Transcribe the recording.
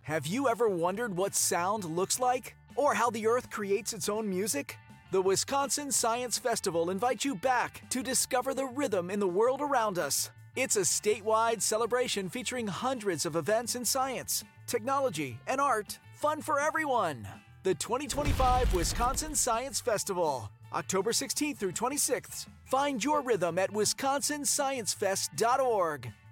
Have you ever wondered what sound looks like? Or how the Earth creates its own music? The Wisconsin Science Festival invites you back to discover the rhythm in the world around us. It's a statewide celebration featuring hundreds of events in science, technology, and art, fun for everyone. The 2025 Wisconsin Science Festival, October 16th through 26th. Find your rhythm at wisconsinsciencefest.org.